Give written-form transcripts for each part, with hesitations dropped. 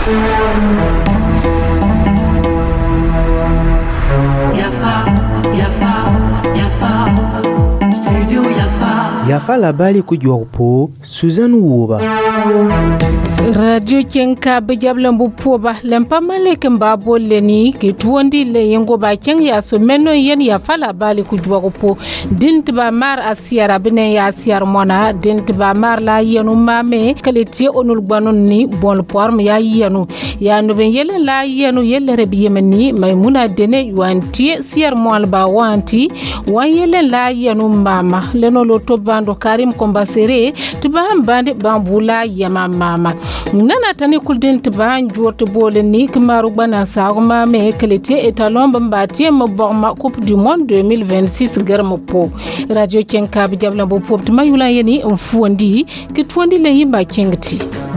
Yafa labali kujwapo Susan Wuba. Radio Chenka Bejablambu Poba Lempa Malek Mbabo Leni Kituondi Le Yengo Ba Cheng ya Sumeno Yen Yafa labali kujwapo Dint ba mar asiara bine ya asiar mona dint ba mar la yenu mame kaliti onul gbanonni bon porm ya yenu ya no ben yele la yenu yele rebi yemeni maimuna dene yuanti siar moal ba wanti wa yele la yenu mama leno loto bando karim kombasere tuba bande bambula yama mama nana tani kuldin tuba njorto boleni kamaru bana sa mame kaliti etalon bambati mo borma coupe du monde 2026 garmo po Radio Chenka Bejablambu Poba mayula yeni mfuondi kitwondi le yimba chengti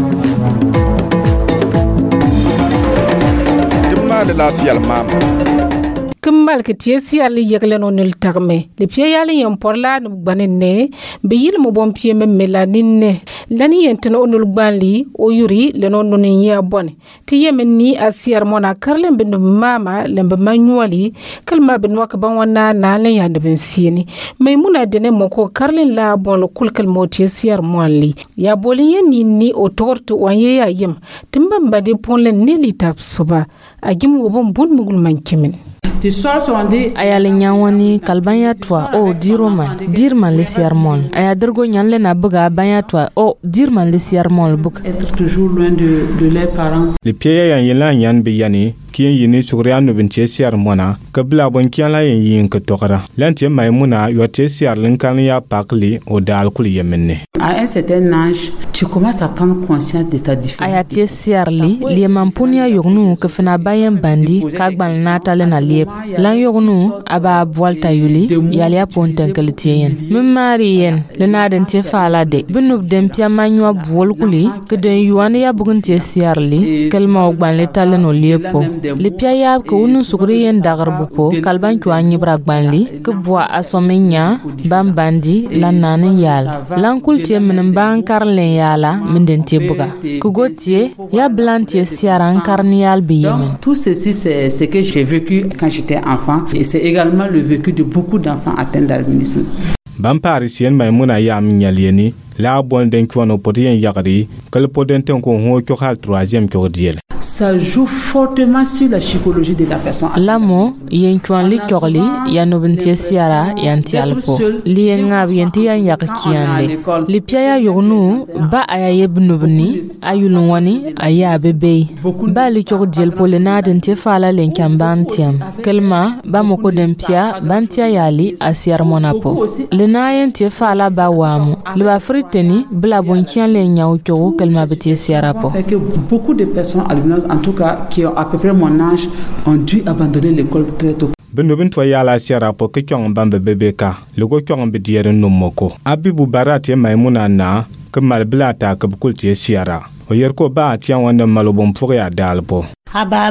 de la fiel mama Kemal ketiesi ali yegleno nul tagme le pie yali yom porla no banene be yil mo bon pie me melanine lani yenteno onul gbanli o yuri le non non ya bone te yemeni asiar mona karle be no mama lembe manuali kalma be no ka ban wana na le ya de ben sieni maymuna dene mo ko karle la bon lo kulkal moti asiar monli ya boli yeni ni o torto wanye ya yem timbamba de ponle ne litap soba agim wo bon bun mugul mankimen ayale nyawani kalbanya twa o dirman le siarmon aya dergo nyanle na buga banya twa o dirman le siarmon buk être toujours loin de leurs parents. Le pied ya yela nyan be yani kien yini sugriya no bin siar mona kabla bon kien la yin ka tokara lantie maimuna yo siar linkan ya pakli o dal kul yemenne. À un certain âge, tu commences à prendre conscience de ta différence. Aya siarli li mampunia yognu ke fina bayen bandi kagban natale na liep lan yognu aba volta yuli yalia ponten keltien memari yen le naden tie fala de bunub dem pia manwa volkuli ke den yuane ya bugun tie siarli kelma ogban le tale no liepo le pia ya ko unu sugri yen dagar bupo kalban kwa nyibra gbanli ke bwa asomenya bambandi lan nanen yal lan kultie menen ban karlen yala minden tie buga ku gotie ya blantie siaran karnial bi yemen. Tout ceci c'est ce que j'ai vécu quand j'étais enfant et c'est également le vécu de beaucoup d'enfants atteints d'albinisme. Ban parisien maimuna yam nyalieni la bon den kwono potien yagri kal podenten ko ho ko hal 3e ko diel. Ça joue fortement sur la psychologie de la personne. Lamo yen chwan li chorli ya no bintie siara yanti alpo li ngab yenti yan yakiande li piaya yognu ba aya yebnubni ayulun wani aya bebe ba li chor diel polena dentie fala len kambantiam kelma ba moko dempia bantia yali asiar monapo le nayen tie fala ba wamu le ba friteni bla bonkian le nyaw choro kelma betie siara po. Beaucoup de personnes en tout cas qui ont à peu près mon âge ont dû abandonner l'école très tôt. Benobin to yala siara po ke kyong bambe bebeka lugo kyong be diere no moko abibu barate maimuna na ke malblata ke bukulti siara o yerko ba tian wanda malobon pour ya dalpo Oba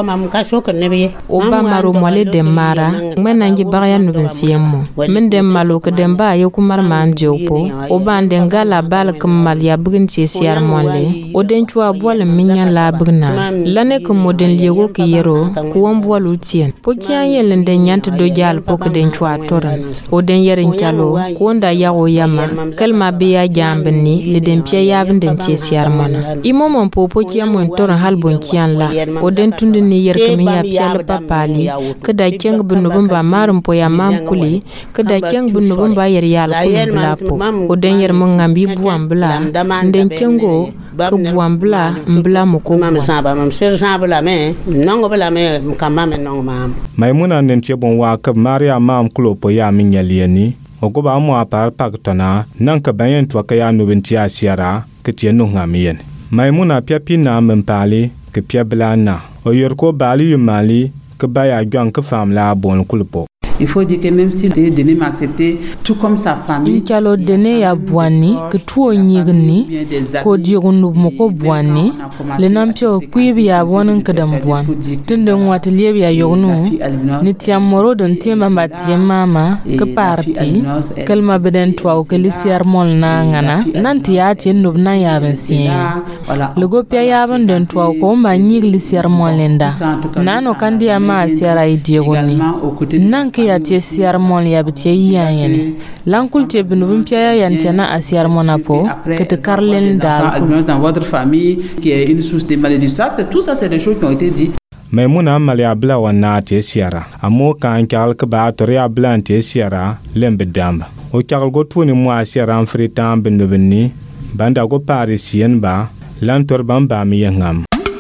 maro mwale demara ngmena ngi bagya no siemo men dem malo ke dem ba yo kumar man jopo oba ndengala bal kemal ya bugin ci siar mwale o den chwa bol minya la bugna lane ko moden liego ki yero ko won bolu tien po kyan yelen den nyant do jal po ke den chwa toran o den yerin chalo ko nda yawo yama kalma biya jambni le den pie yabn den ci siar mona imo mon po kyan mon toran halbon kyan la o den tunde ni yer kemi ya piala papali kada keng bunubum ba marum po ya mam kuli kada keng bunubum ba yer yal kul blapo o den yer mo ngambi buam bla den kengo ko buam bla mbla mo ko mam saba mam ser saba me nongo bla me kamame nongo mam maimuna nen tie bon wa ka maria mam kulo po ya min yalieni o go ba mo apar paktona nan ka bayen to ka ya no bintia siara ke tie no ngamien maimuna piapi na mempali ke pia blana o yer ko bali yumali ke baya gyan ke fam la bon kulpo Il faut dire que même si Dené m'a accepté, tout comme sa famille. Inkalo Dené ya buani, que tout nyigni, ko diogunu moko buani, le nampio kuibi ya buanan kadam buan. Tende ngwateliye ya yognu, nitiam moro don tiemba matiem mama, ke parti, kelma beden twa o kelisiar mol na ngana, nanti ya tien nubna ya bensien. Le gopia ya ben den twa ko ma nyigli siar molenda. Nano kandi ya ma siara idiogoni. Nanke ya tie siar mol ya bitie yanyene. Lankul tie binubum pia ya ntena asiar monapo, que te carlen dal. Dans votre famille qui est une source de malédiction. Tout ça c'est des choses qui ont été dites. Mais mon amal ya bla wana tie siara. Amo kan kal ka ba to ya bla tie siara lembe damba. O kal go tuni mo asiara en fritam binubni. Banda go parisien ba lantor bamba mi yangam.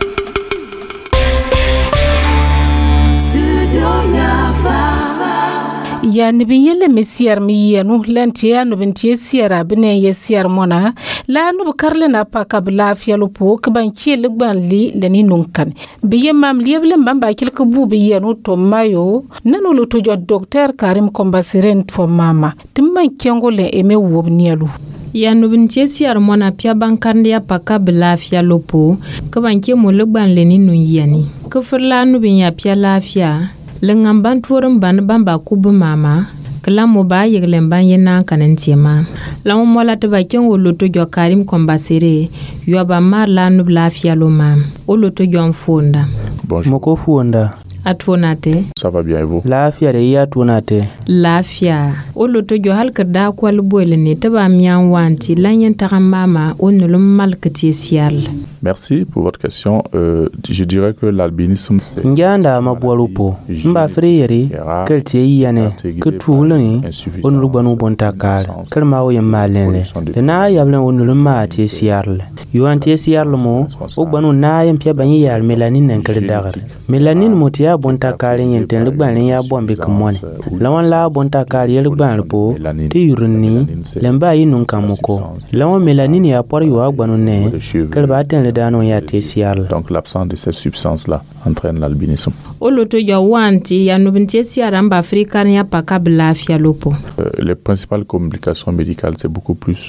Ya nibi yele mesiar mi yenu lentia no bentie siara bene ye siar mona la no karle na pa kabla fialu po kban chiele gban li leni nunkan biye mam lieble mbamba kilke bubi yenu to mayo nanu lo to jot docteur Karim Kombasiren to mama timman kengole eme wobnielu ya nubin siar mona pia bankandia paka belafia lopo kabanke mo lugban leni nun yani kufurla nubin ya pia lafia lengan ban tuorin ban bamba kubu mama kala mo ba yeglen ban yena kanan tiema la mo mola te ba ken wo loto jo Karim Kombasire yo ba mar la nub lafia lo mam o loto jo fonda moko fonda atfonate ça va bien et vous lafia de ya tonate lafia o loto jo halka da kwal boyle ne te ba mian wanti lanyen ta mama o no malkati sial. Merci pour votre question. Je dirais que l'albinisme c'est Njanda mabwalupo mba friyeri kelti yane kutulani on lubanu bontakal kalma o yamalene dana yablen on lumma ti siarle yuanti siarle mo o banu na yam pia banyi yal melanin nan kal dagar melanin motia bontakal yenten lugban ya bombe kumone lawan la bontakal yel lugban po ti yurni lemba yinun kamuko lawan melanin ya por yu agbanu ne kalba ten donc l'absence de cette substance là entraîne l'albinisme. Les principales complications médicales c'est beaucoup plus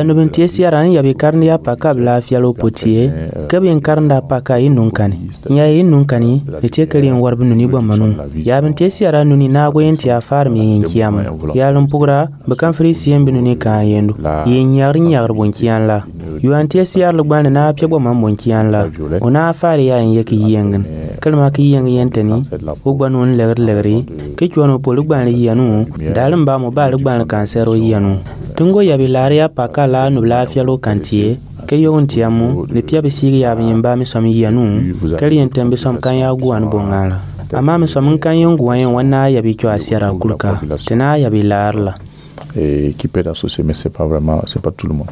la ona fari ya yake yengen kalma ki yenteni ugbanon legri ke chono polugban yanu dalim ba mo ba lugban kansero yanu tungo ya bilaria pakala no lafialo kantie ke yontiamu le pia bisiri ya bimba mi somi yanu kali entembe som kan ya guan bongala ama mi som kan yongu wana ya bi kyo asiara kulka tena ya bilarla et qui peut être associé, mais c'est pas tout le monde.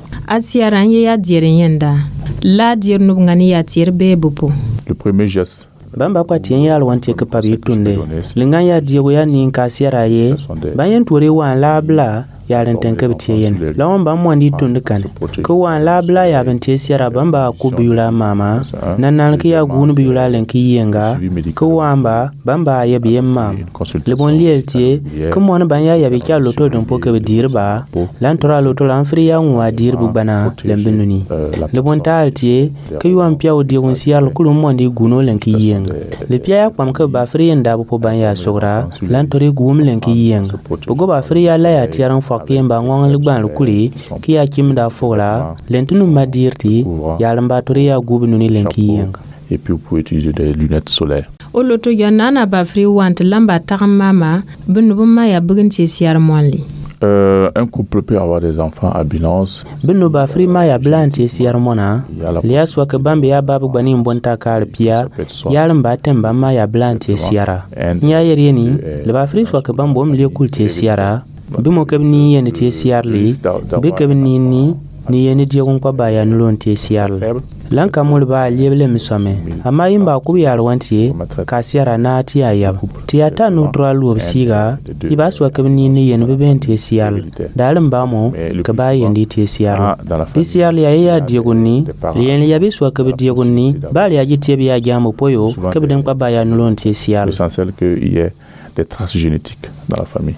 Le premier geste. Bamba kwa tienya alwantie ke pabi tunde linga ya diego ya ninka siara ye bayen tore wan labla ya renten ke bitien lawon ba mo ndi tunde kan ko wan labla ya bente siara bamba ku biula mama nanan ke ya gunu biula lenki yenga ko wamba bamba ya biem mam le bon lieltie ko mon banya ya bi kya loto don poke dirba lan tora loto lan fria wa dirbu bana lembinuni le bon taltie ke yuan pia o diego siara kulum mo ndi guno lenki yenga le pia ya kwam ke ba fria ndabo po banya sogra lan tori gum lenki yenga pogo ba fria la ya tiaran fakemba ngong lugban lukuli ki ya kimda fola lentunu madirti ya lamba tori ya gubinu lenki yenga et puis vous pouvez utiliser des lunettes solaires. Oloto yanana ba free want lamba tagamama benubuma ya buginti siar monli. Un couple peut avoir des enfants à binance. Bino ba free ma ya blanti siar mona liya swake bambe ya babu bani mbonta kal pia ya lamba temba ma ya blanti siara nya yerieni le ba free swake bambo mlie kulti siara bimo kebni yene ti siarli be kebni ni yene digon kwa ba ya nulon ti siarli lanka mul ba lieble misome ama imba ku ya rwanti ka siara na ti ayab ti ata neutral wo siga iba so kebni ni yene be benti siarli dalim ba mo ka ba yendi ti siarli ti siarli ya digon ni yene ya be so kebe digon ni ba ya jiti be ya jamu poyo kebe den kwa ba ya nulon ti siarli l'essentiel que il y ait des traces génétiques dans la famille.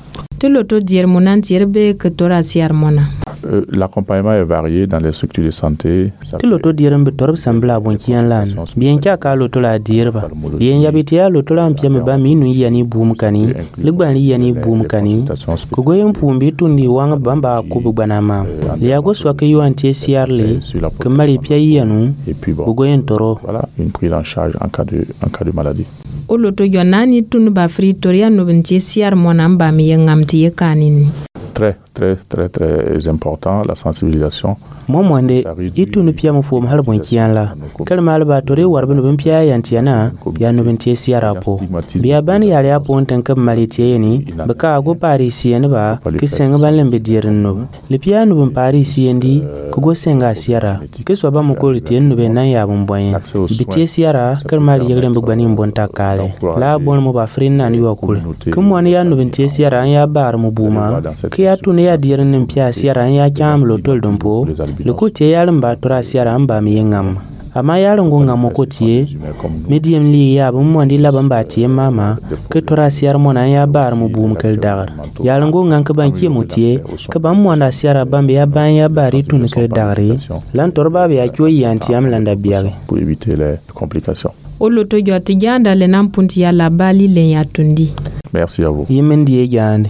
L'accompagnement est varié dans les structures de santé. Loto diram betorb sambla bonkian lan. Bien ka loto la dirba. Bien yabitia loto la mpiam ba minu yani boom kani. Lugban li yani boom kani. Kogoyen pumbi tundi wang bamba kubu banama. Liago swake yo antie siarle. Kemali pia yanu. Kogoyen toro. Voilà, une prise en charge en cas de maladie. O loto yonani tunu ba fritoria no bentie siar monamba mi ngamti kanini. Très important, la sensibilisation. Momwande itu no pia mufo mahal bonkian la kalmal ba tore warbe no pia yantiana ya no bentie siarapo biya bani yale apo ntanka malite ni baka go parisien ba kisenga balembe dirin no le pia no parisiendi ko go senga siara kiso ba mo ko litien no be nan ya bomboyen bitie siara kalmal yegrem bani mbonta kale la bon mo ba frinna ni wakul kuma ne ya no bentie siara ya bar mo buma ya tune ya dirin pia siara ya kyam lo tol dompo le côté yaran ba tura siara amba mi ngam ama yaran go ngam ko tie medium li ya bum mondi la bamba tie mama ke tura siara mona ya bar mu bum kel dagar yaran go ngam ka ban ki mutie ka ban mona siara bambe ya ban ya bari tun kel dagari lan torba be ya kyo yanti am landa biare pour éviter les complications. O loto joti janda le nampunti ya la bali le ya tundi. Merci à vous. Yemendi jande.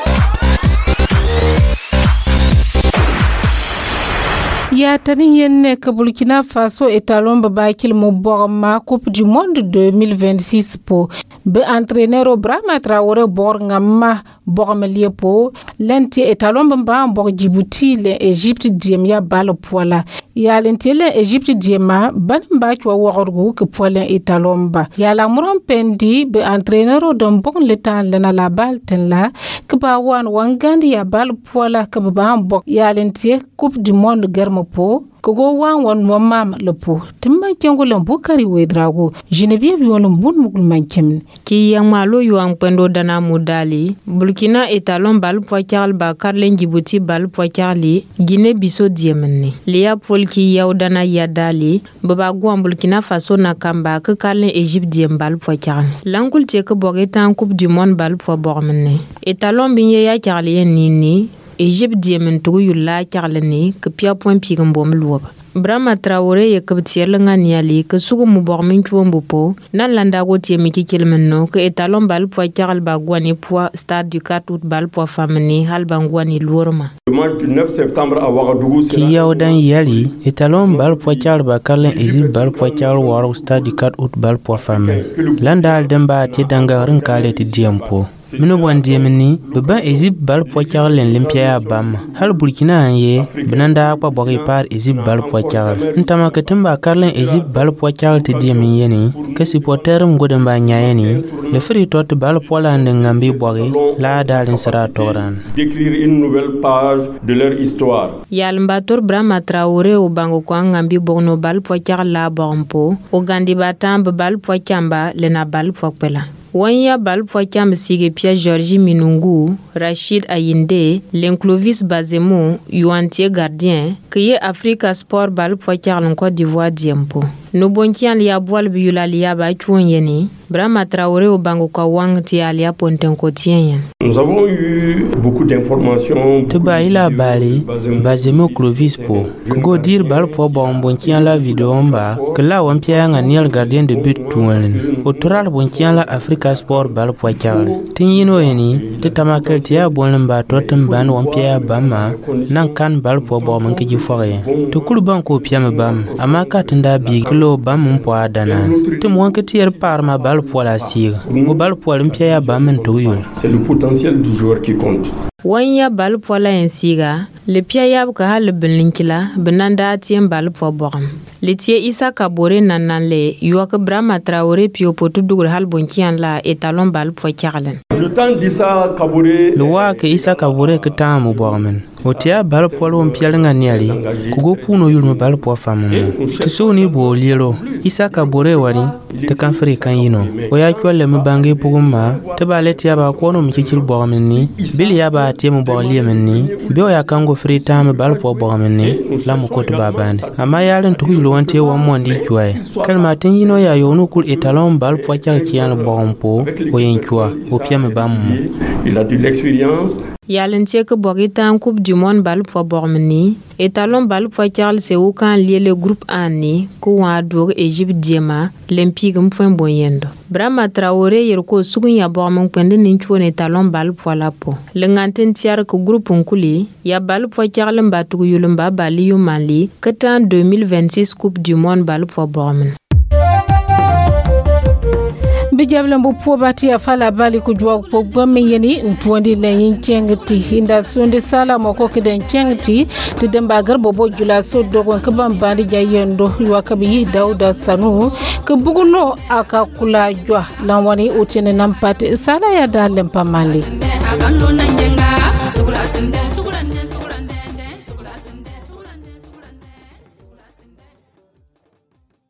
Ya tani yenne ka Burkina Faso etalon babakil mo borma Coupe du Monde 2026 po be entraîneur Brahma Traoré bor ngamma borma liepo lenti etalon bamba bor Djibouti le Égypte diemya bal poila ya lenti le Égypte diema ban ba kwa worgu ke poila etalon ba ya la muron pendi be entraîneur don bon le temps lena la bal tenla ke ba wan wangandi ya bal poila ke ba bok ya lenti Coupe du Monde garmo po kogo wan mamam le po timma kengo le bukari we drago Geneviève yon bun mugul mankem ki yang malo yuang pendo dana mudali Burkina etalon bal poikal ba karlen Djibouti bal poikali Guinée Bissau diemni liya pol ki yaw dana yadali baba gwan Burkina Faso na kamba ke karlen Égypte diem bal poikal langul te ke bogetan Coupe du Monde bal po bormne etalon binye ya karli nini Égypte diemen tugu yulla karleni ke pia point pigam bom luoba Brahma Traoré ye kabtier langa niali ke sugu mu bormin chuombo po nan landa go tie miki kilmenno ke etalon bal po karal ba gwani po stade du 4 août bal po famini hal bangwani lorma le match du 9 septembre à Ouagadougou ki yawdan yali etalon bal po karal ba karlen Égypte bal po karal war stade du 4 août bal po famini landa al demba ti dangarin kale ti diempo mino bwandie mini beba Égypte bal po karlen limpia bam hal Burkina anye benanda kwa bogi par Égypte bal po karal ntama ketemba karlen Égypte bal po karal ti diemin yeni ke supporter ngoden ba nyayeni le fri tot bal po la ngambi bogi la dalin sara toran d'écrire une nouvelle page de leur histoire yalmbator Brahma Traoré o bango kwa ngambi bogno bal po karal la bompo o gandi batam bal po kamba le na bal po pela Wanya bal po kam sige Pierre Georges Minungu, Rachid Ayinde, Lenclovis Bazemo, Yuantier Gardien, que Africa Sport bal po kam Côte d'Ivoire diempo. No bonkian liya boal biyula liya ba chuon yeni Brahma Traoré o bango ka wang ti alia ponten kotien. Nous avons eu beaucoup d'informations. Tuba ila bali Bazemo Clovis po ko dir bal po bonkian la vidéo mba que la wampia nga niel gardien de but tuwen o toral bonkian la Africa Sport bal po kyal tin yino yeni te tamakel ti ya bon mba totem ban wampia bama nan kan bal po bo man ki fore to kul ban ko piam bam amaka tinda bi lo bam po adana tim wanke tier parma bal po la sir o bal po limpia ya bam to yul c'est le potentiel du joueur qui compte. Wanya bal po la ensiga le pia yab ka hal belinkila benanda tiem bal po boram le tie Issa Kabore nananle yuak Brahma Traoré pio potu dugur hal bonkian la etalon bal po kyalen Le temps d'Issa Kabore le wa ke Issa Kabore ke tam boramen o tia bal polo mpialenga niali kugo puno yulmo bal po famu tisuni bo liero isaka bore wari te kan fri kan yino o ya kwale me bangi puguma te bale tia ba ko no mikil bo menni bil ya ba tie mo bo liemni bi o ya kango fri tam bal po bo menni la mo ko to babande ama yalen to yulo wante wa mondi kwai kalma tin yino ya yonu kul etalon bal po cha kian bo mpo o yen kwa o pia me bam il a de l'expérience. Yalen que Borita en Coupe du Monde bal pour Bormeni, et talon bal pour Charles Seukan lié le groupe Anni, Kouadour, Égypte Diema, l'Empire Mfouin Boyendo. Brahma Traoré Yerko Sugunya Bormon Pende Ninchuan et talon bal pour la peau. L'enganten tiare que groupe Nkuli, ya bal pour Charles Mbatou Yulumba Bali Mali, que en 2026 Coupe du Monde bal pour Bormen. Bijablambu pobati afala bali kujwa pogwame yeni ntwandi lenyin chengti hinda sonde sala moko kiden chengti tidemba garbo bojula so dogon kaban bandi jayendo yuakabi Dauda Sanu kubuguno akakula jwa lanwani utene nampate sala ya dalem pamali.